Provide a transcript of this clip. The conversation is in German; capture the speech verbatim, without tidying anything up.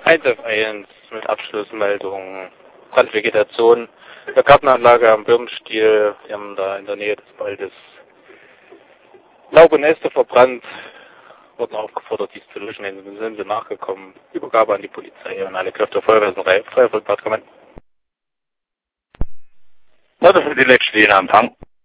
eins F eins mit Abschlussmeldung, Brandvegetation, der Gartenanlage am Birnenstiel, wir haben da in der Nähe des Waldes Laub und Äste verbrannt, wurden aufgefordert, dies zu löschen, dann sind sie nachgekommen, Übergabe an die Polizei und alle Kräfte der Feuerwehr, Feuerwehrdepartement. Das ist die letzte Empfang.